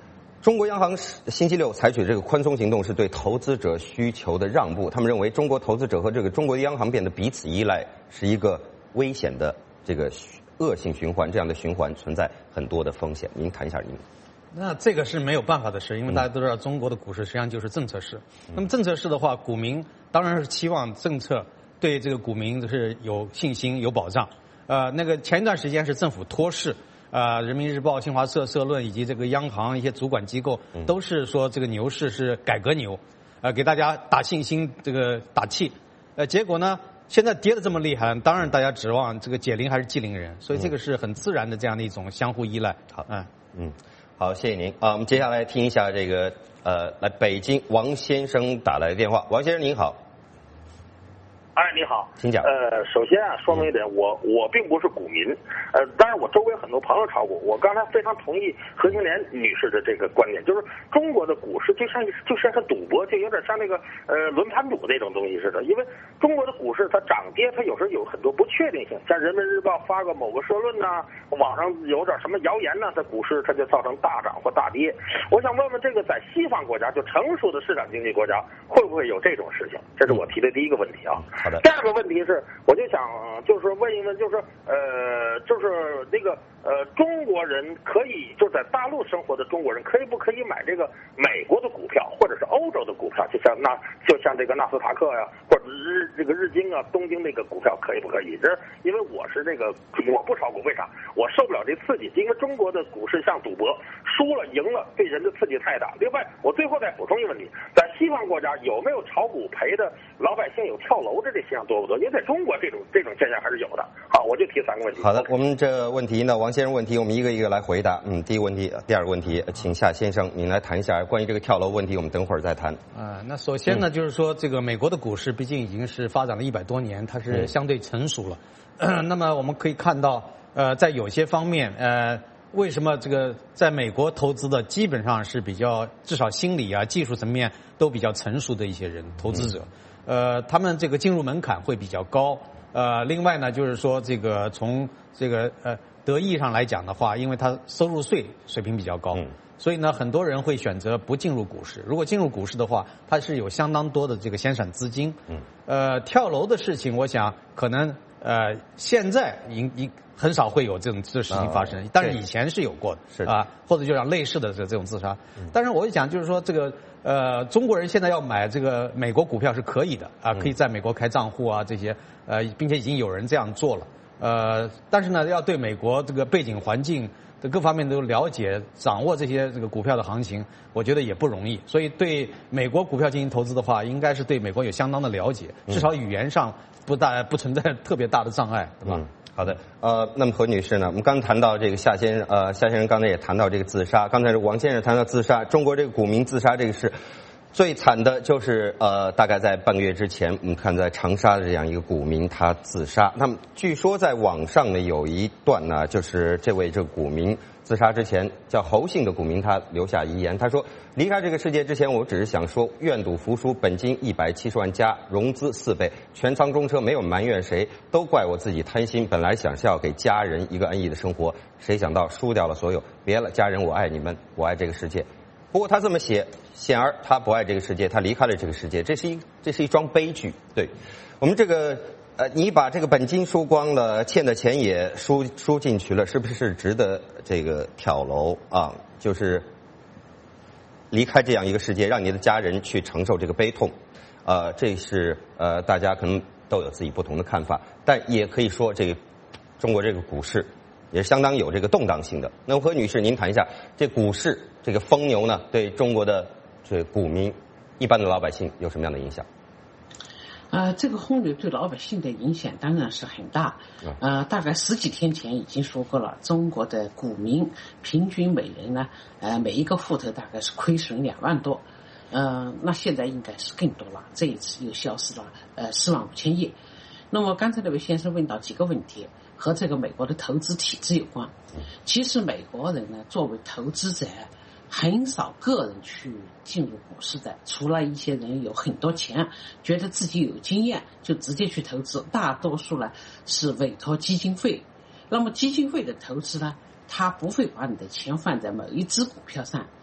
中国央行星期六采取这个宽松行动，是对投资者需求的让步。他们认为，中国投资者和这个中国央行变得彼此依赖，是一个危险的这个恶性循环。这样的循环存在很多的风险。您谈一下您。 那这个是没有办法的事，因为大家都知道，中国的股市实际上就是政策市。那么政策市的话，股民当然是期望政策对这个股民是有信心、有保障。那个前一段时间是政府托市。人民日报、新华社社论以及这个央行一些主管机构都是说这个牛市是改革牛，给大家打信心，这个打气。结果呢，现在跌得这么厉害，当然大家指望这个解铃还是系铃人，所以这个是很自然的这样的一种相互依赖。 好，好，谢谢您啊。我们接下来听一下这个来北京王先生打来的电话。王先生您好。 哎，你好， 请讲。 首先啊，说明一点，我并不是股民，当然我周围很多朋友炒股。我刚才非常同意何青莲女士的这个观点，就是中国的股市就像赌博，就有点像那个轮盘赌那种东西似的。因为中国的股市它涨跌，它有时候有很多不确定性，像人民日报发个某个社论呐，网上有点什么谣言呐，这股市它就造成大涨或大跌。我想问问，这个在西方国家，就成熟的市场经济国家，会不会有这种事情？这是我提的第一个问题啊。 好的。 第二个问题是，我就想就是问一问，就是那个中国人可以就在大陆生活的中国人可不可以买这个美国的股票或者是欧洲的股票，就像这个纳斯达克呀，或者这个日经啊、东京那个股票可以不可以？这因为我是这个我不炒股，为啥？我受不了这刺激，因为中国的股市像赌博，输了赢了对人的刺激太大。另外，我最后再补充一个问题，在西方国家有没有炒股赔的老百姓有跳楼的这现象多不多？因为在中国这种现象还是有的。好，我就提3个问题。 好的，我们这问题呢，王先生问题我们一个一个来回答。第一个问题，第二个问题，请夏先生您来谈一下关于这个跳楼问题，我们等会儿再谈。 那首先呢，就是说这个美国的股市毕竟已经是发展了100多年，它是相对成熟了。那么我们可以看到，在有些方面，为什么这个在美国投资的基本上是比较至少心理啊、技术层面都比较成熟的一些人投资者，他们这个进入门槛会比较高。另外呢，就是说这个从这个得益上来讲的话，因为它收入税水平比较高，所以呢，很多人会选择不进入股市。如果进入股市的话，它是有相当多的这个闲散资金。跳楼的事情，我想可能现在很少会有这事情发生，但是以前是有过的，或者就像类似的这种自杀。但是我想就是说这个中国人现在要买这个美国股票是可以的啊，可以在美国开账户啊这些，并且已经有人这样做了。但是呢，要对美国这个背景环境的各方面都了解、掌握这些这个股票的行情，我觉得也不容易。所以对美国股票进行投资的话，应该是对美国有相当的了解，至少语言上不存在特别大的障碍，对吧？ 好的，那么何女士呢？我们刚谈到这个夏先生刚才也谈到这个自杀，刚才是王先生谈到自杀，中国这个股民自杀这个事。最惨的就是大概在半个月之前，我们看在长沙的这样一个股民他自杀。那么据说在网上呢有一段呢，就是这位股民自杀之前，叫侯姓的股民他留下遗言，他说：离开这个世界之前，我只是想说，愿赌服输，本金170万加，融资4倍，全仓中车，没有埋怨谁，都怪我自己贪心。本来想是要给家人一个安逸的生活，谁想到输掉了所有。别了，家人，我爱你们，我爱这个世界。不过他这么写，显而他不爱这个世界，他离开了这个世界，这是一桩悲剧。对，我们这个你把这个本金输光了，欠的钱也输进去了，是不是值得这个跳楼啊？就是离开这样一个世界，让你的家人去承受这个悲痛，这是大家可能都有自己不同的看法，但也可以说这个中国这个股市也是相当有这个动荡性的。那么何女士，您谈一下这股市这个疯牛呢，对中国的这股民、一般的老百姓有什么样的影响？ 这个疯牛对老百姓的影响当然是很大。大概10几天前已经说过了，中国的股民平均每人呢，每一个户头大概是亏损2万多。那现在应该是更多了，这一次又消失了4万5千亿。那么刚才那位先生问到几个问题，和这个美国的投资体制有关。其实美国人呢，作为投资者，很少个人去进入股市的，除了一些人有很多钱，觉得自己有经验，就直接去投资。大多数呢是委托基金会。那么基金会的投资呢，他不会把你的钱放在某一只股票上，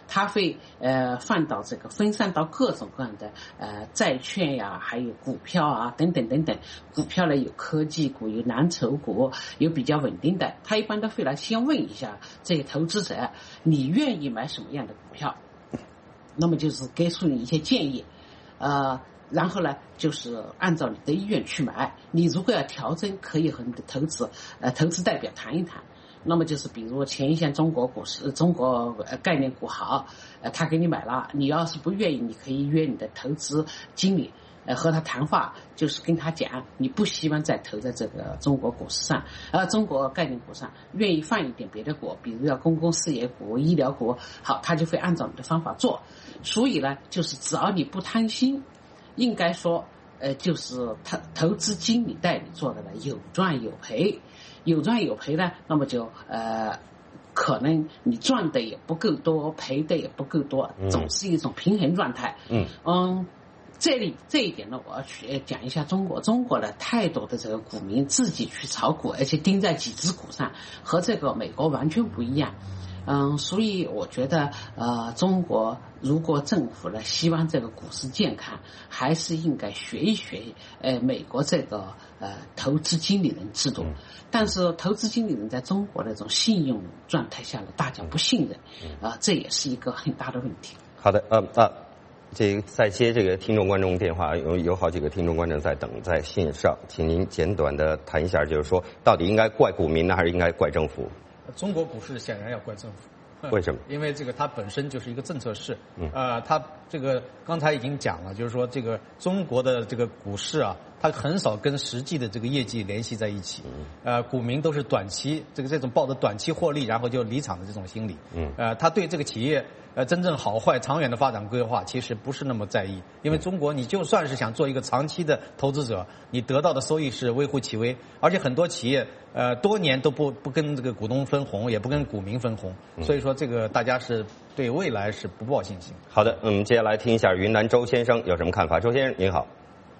它会放到这个分散到各种各样的债券呀，还有股票啊等等等等。股票呢有科技股，有蓝筹股，有比较稳定的。他一般都会来先问一下这个投资者，你愿意买什么样的股票？那么就是给出你一些建议，然后呢，就是按照你的意愿去买。你如果要调整，可以和你的投资代表谈一谈。那么就是比如前一线中国股市、中国概念股好，他给你买了，你要是不愿意，你可以约你的投资经理，和他谈话，就是跟他讲，你不希望再投在这个中国股市上，中国概念股上，愿意放一点别的股，比如要公共事业股、医疗股，好，他就会按照你的方法做。所以呢，就是只要你不贪心，应该说，就是投资经理带你做的呢，有赚有赔，有赚有赔呢，那么就可能你赚的也不够多，赔的也不够多，总是一种平衡状态。这一点呢，我要去讲一下中国的太多的这个股民自己去炒股，而且盯在几只股上，和这个美国完全不一样。所以我觉得中国如果政府呢希望这个股市健康，还是应该学一学美国这个投资经理人制度。但是投资经理人在中国的这种信用状态下呢，大家不信任，这也是一个很大的问题。 好的，在接这个听众观众电话，有好几个听众观众在等在线上，请您简短的谈一下，就是说到底应该怪股民呢，还是应该怪政府？ 中国股市显然要怪政府。 为什么？ 因为这个它本身就是一个政策市，它这个刚才已经讲了，就是说这个中国的这个股市啊，它很少跟实际的这个业绩联系在一起，股民都是短期这种抱着短期获利然后就离场的这种心理，他对这个企业真正好坏长远的发展规划其实不是那么在意，因为中国你就算是想做一个长期的投资者，你得到的收益是微乎其微，而且很多企业多年都不跟这个股东分红，也不跟股民分红，所以说这个大家是对未来是不抱信心。 好的，接下来听一下云南周先生有什么看法。周先生您好。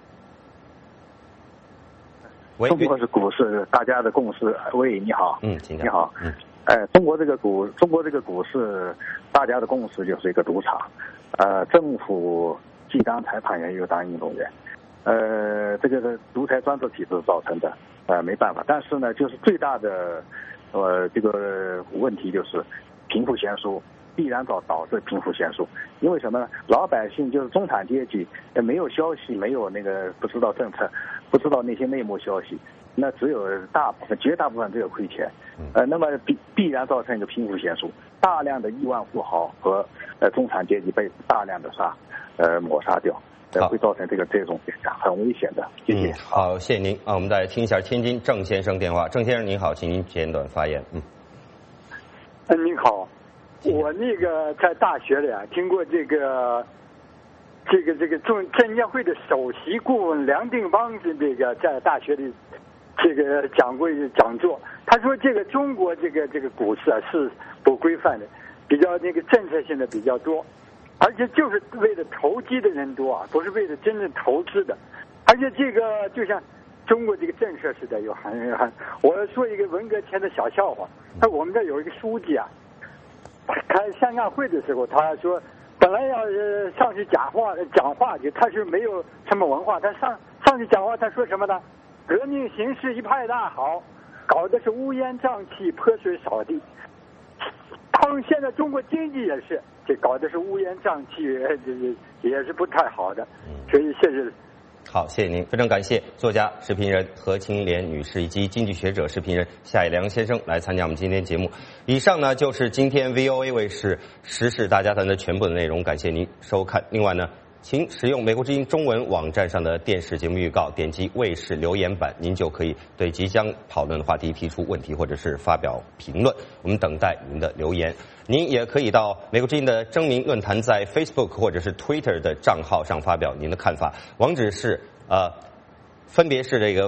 中国是股市大家的共识。喂，你好。 请讲。 你好。中国这个股市大家的共识就是一个赌场，政府既当裁判员又当运动员，这个独裁专制体制造成的，没办法。但是呢，就是最大的这个问题就是贫富悬殊，必然导致贫富悬殊。因为什么呢？老百姓就是中产阶级，没有消息，没有那个不知道政策，不知道那些内幕消息，那只有绝大部分只有亏钱，那么必然造成一个贫富悬殊，大量的亿万富豪和中产阶级被大量的抹杀掉，会造成这种现象，很危险的。谢谢。 好，谢谢您我们再听一下天津郑先生电话。郑先生您好，请您简短发言。 您好，我那个在大学里听过这个证监会的首席顾问梁定邦这个在大学里这个讲过一个讲座，他说这个中国这个股市是不规范的，比较那个政策性的比较多，而且就是为了投机的人多不是为了真正投资的，而且这个就像中国这个震慑时代有我说一个文革前的小笑话，我们这有一个书记开三大会的时候，他说本来要上去讲话他是没有什么文化，他上去讲话，他说什么呢？革命形势一派大好，搞的是乌烟瘴气、泼水扫地。现在中国经济也是，这搞的是乌烟瘴气，也是不太好的。所以谢谢。 好，谢谢您，非常感谢作家、时评人何清莲女士以及经济学者、时评人夏以良先生来参加我们今天节目。以上呢就是今天 VOA 卫视时事大家谈的全部的内容，感谢您收看。另外呢，请使用美国之音中文网站上的电视节目预告，点击卫视留言板，您就可以对即将讨论的话题提出问题或者是发表评论，我们等待您的留言。您也可以到美国之音的征名论坛在 Facebook 或者是 Twitter 的账号上发表您的看法，网址是分别是这个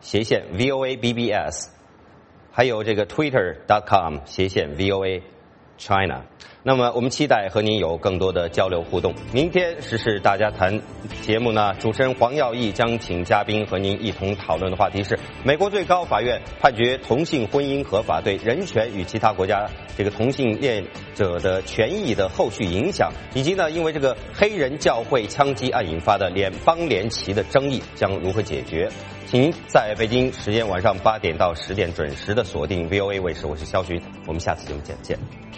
facebook.com/VOABBS， 还有这个 twitter.com/VOA China。那么我们期待和您有更多的交流互动。明天时事大家谈节目呢，主持人黄耀义将请嘉宾和您一同讨论的话题是美国最高法院判决同性婚姻合法对人权与其他国家这个同性恋者的权益的后续影响，以及呢因为这个黑人教会枪击案引发的联邦联旗的争议将如何解决。请您在北京时间晚上8点到10点准时的锁定 VOA 卫视，我是肖勋，我们下次节目见。